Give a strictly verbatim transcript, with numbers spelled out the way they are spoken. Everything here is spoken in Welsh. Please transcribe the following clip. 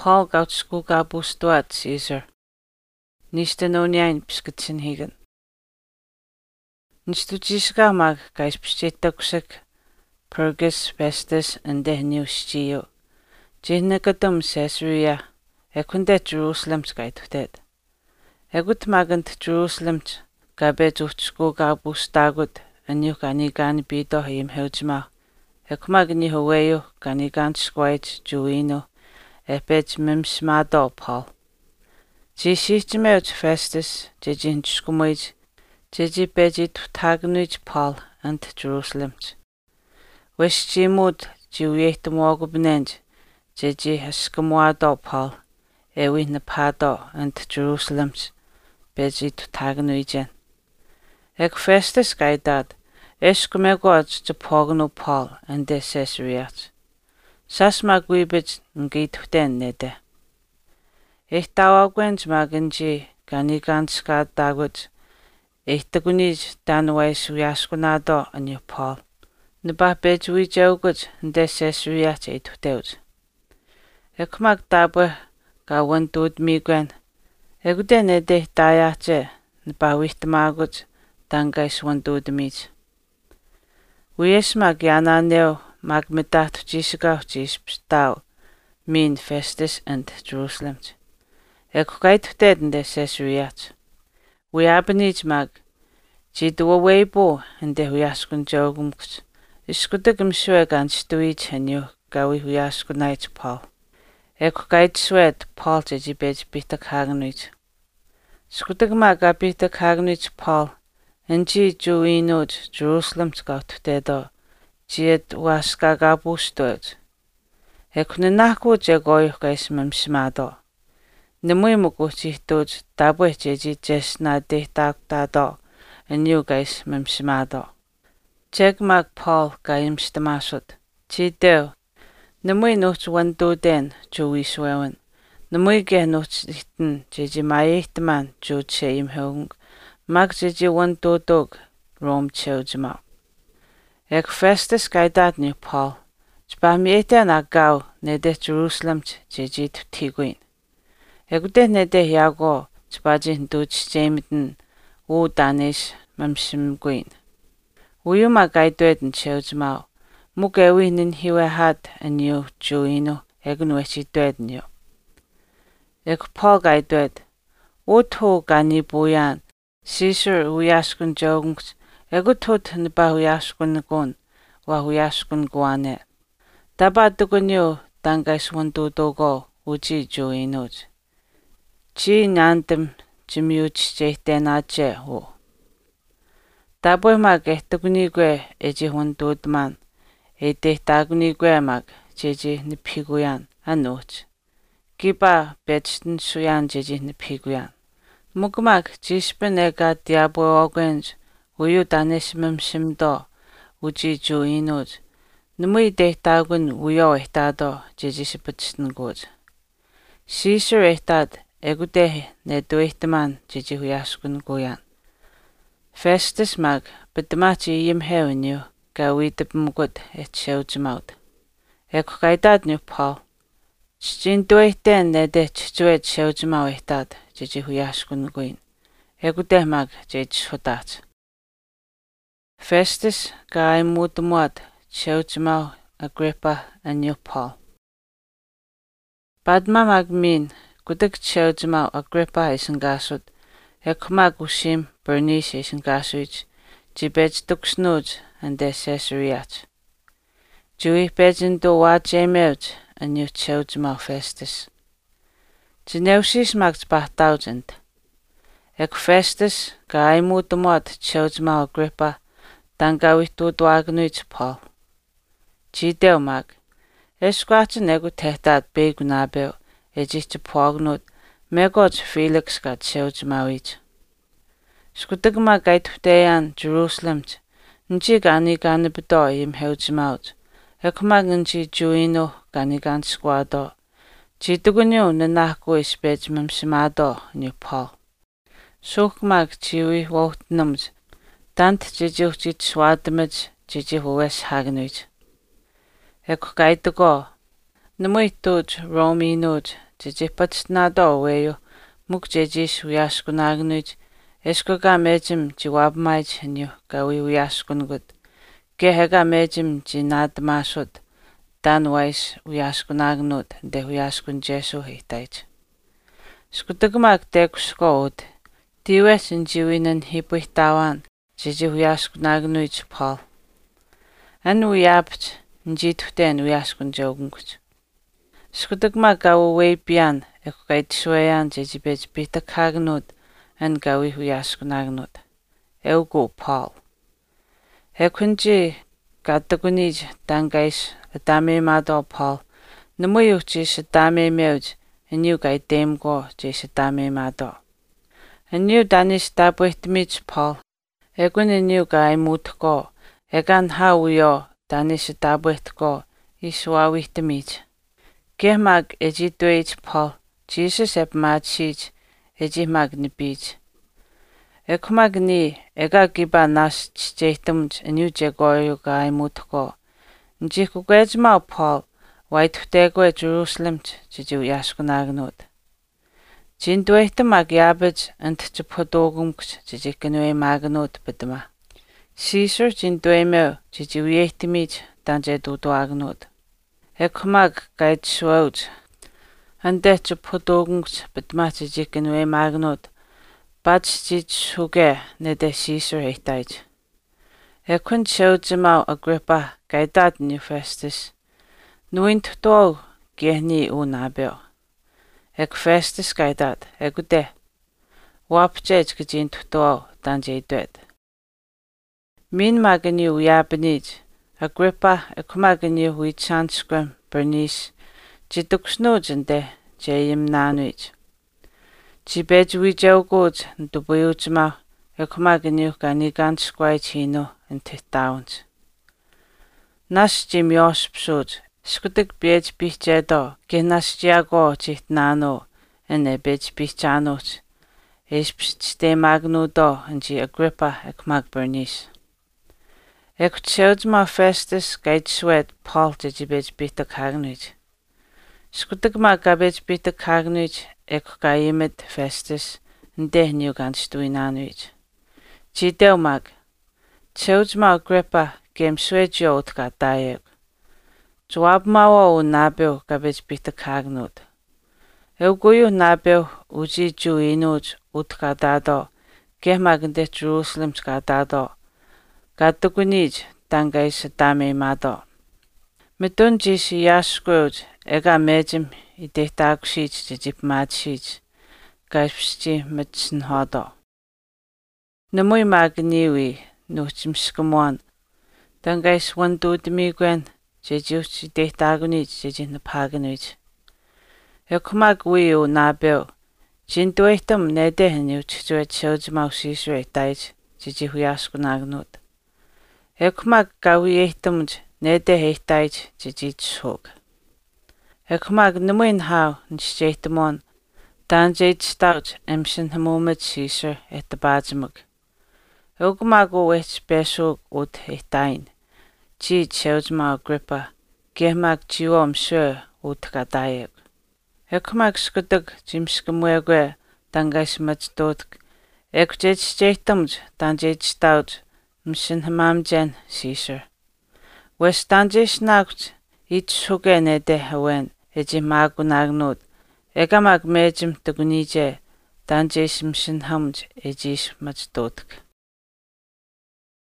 Paul gaut skugabustuat Caesar. Nistanoniain piskatin higan. Nistutisga mag gais pistitakusek Pergus Festus and Dehniustio. Jihnakatum Caesarea, ekunda Jerusalem skaitutet. Egut magant Jerusalem gabet skugabustagut and you gani gani bido him heljma. Ekmagni hawayo gani gan squait Juino. Epet mimsmado Paul. Jishitmelt Festus, Jijin Skumid, Jiji Bejit Tagnuj Paul and Jerusalem. Wish Jimud, Juliet Mogubnend, Jiji Haskamwado Paul, Ewi Napado and Jerusalem, Bejit Tagnujen. Ek Festus Gaidad, Eskumegod to Pogno Paul and the Caesariat. Sasmag wibit ngituten nede. Ich tawagwens magenji ganiganska dagut. Ich tagunij danwais uyaskunado anyo Paul. Neba bejwi jogut nde sesriat etuteut. Ekmag tabwe gawan dud migwen. Egude nede dayache neba wihtamagut dangais wan dud mit. Uyesmag yananeo mag medat jisga jispstau min Festus and Jerusalem. Ek gait teden de Caesariat. We abnij mag jidu weibo and de huyaskun jogums. Iskudegum swegan stuit henyo gawi huyaskunait Paul. Ek gait swed Paul jibej bitak hagnuit. Skudegma gabitak hagnuit Paul and ji juinod Jerusalem scout dedo. Jiet waska gabustot. Ekune naku jegoy gais memsimado. Nemui mukuchitut tabwe jeji jesna de taktado and you guys memsimado. Jeg mag Paul gaim stamasut. Chideo. Nemui nuch wandu den jui swewen. Nemui ge nuch itten jeji maitman ju cheim hung. Mag jeji wandu dog rom cheujma. Ek Festus gaidat ni Paul. Jba miete na gau nede Jerusalem jejit tiguin. Egude nede hiago jba jin duch jemiden u danish mamsim guin. Uyuma gaidueden cheujmau. Mugewi nin hiwe hat anyo juino egunwechi dueden yo. Ek Paul gaidued. Utu gani buyan. Caesar uyaskun jogungs. Egu tot nba huyaskun gun, wa huyaskun guane. Daba dugunyo dangais wandu dogo uji juinuj. Chi nyantim jimiuch jehten ache ho. Daboy mag ehtugunigwe eji wandudman, ede tagunigwe mag jeji nipiguyan anuch. Giba bechtin suyan jeji nipiguyan. Mugmag jishpen ega diaboy ogwenj, Uyu danesimum simdo, uji juinud. Numui dehtagun uyo ehtado, jejisiputsin gud. Caesar ehtad, egude nedu ehtaman, jeji huyaskun guyan. Festus mag, bedamachi yim hewenyu, gawidib mugud et sheujmaud. Ek gaidad nu Paul. Chindu ehten nede chichuet sheujmau ehtad, jeji huyaskun guin. Egude mag, jej hudat. Festus gai mutumuat cheujmau Agrippa and you Paul. Badma magmin gudik cheujmau Agrippa isengasud ekmag ushim Bernice isengasuj jibej duksnuj and de Caesariat. Jui bejin do wa jemeuj and you cheujmau Festus. Jineusis mags bahtaujent. Ek Festus gai mutumuat cheujmau Agrippa Dangawi tu dwagnuj Paul. Chideo mag. Esquat nego tehtad begunabeo, ejich pognut, megoj Felix gat cheujmawij. Skutagma gait hudean Jerusalem, nji gani gani bedo im heujmawj, ekmag nji juino gani gan squado. Chidugunyo nanahko isbej memsimado ni Paul. Sukmag chiwi wohtnumj, Dant jijuchit swadamaj jiji huwes hagnuj. Ek gaitugo. Numuituj Rominuj jejipatnado weyo muk jejis uyaskunagnuj eskoga mejim jiwabmaij nyu gawi uyaskungut gehega mejim jinadmasud danwais uyaskunagnut de uyaskun jesu hitait skutagmak tekusqood tiwes injiwinen hipuhtawan jeji uyaskunagnuj Paul an uyapt njituten uyaskun jogungut skutagmak gawo weipian ekukait sueyan jeji bej bitakagnut an gawi uyaskunagnut eugo Paul hekunji gatagunij dangais adame mado Paul numuyuchi shadame meuj eniu gai demgo je shadame mado eniu danis dabuitmij Paul egun eniu gai mutko egan hauyo danis dabuitko iswawitmij gehmag eji duij Paul Jesus ep machij eji magnibij ekmagni ega giba nas cheitumj eniu jegoyu gai mutko njikugejma Paul waitutego Jerusalem jeju yaskunagnut jinduitamag yabaj ant chpodogumk jejikenwe magnut bedma Caesar jinduime jeju yehtimij danje duduagnut ekmag gait swoj ande chpodogumk bedma jejikenwe magnut bach jitsuge nede Caesar heitaj ekun chojima Agrippa gaidat ni Festus nuint tol gehni unabel ek Festus gaidat egude wapjej gejint tol danje duet min magni uyabnij Agrippa ekmagni huichanskrim Bernice jiduksnojende jeyim nanuj jibej wijogod dubuyujma ekmagni ganiganskwai chino intitauns nas jimyos psud skutik bej bichjedo genas jago chitnano ene bej bichanos espste magnudo anji Agrippa ekmag Bernice ek childma Festus gait swed Paul jibej bitak hagnuj skutik ma gabej bitak hagnuj ek gaimet Festus nde new ganstuinanuj jidel mag childma Agrippa gem swedjo utka daeg Joab mawa u nabel gabej bitakagnut euguyu nabel uji juinuj utka dado gehmagende Jerusalem ska dado gatugunij dangais dame mado Midun jisi yaskuj ega mejim idetagshij jijip machij gaipsji mitsin hodo Namuy magniwi nuchimskumwan dangais wandudmigwen jejuchi detagunij jejin paganij ekmag wiu nabel jinduitum nede heniuchjuet chojmau sisre daij jeji huyaskunagnut ekmag gawiehtumj nede heitaj jeji chog ekmag numuin hau nchjeitumon danjej stauj emshin hamumet sisre etabajmug Ogmago wech besug ut heitain Ji chojma Agrippa gehmag jiwom sure ut gadaeg ekmag skudag jimskumwegwe dangais matdotk ek jej jeitumj danjej stauj mshin hamamjen Caesar wes danjej snauj it sugene de hawen eji magunagnut egamag mejim tugunije danjej mshin hamj ejis matdotk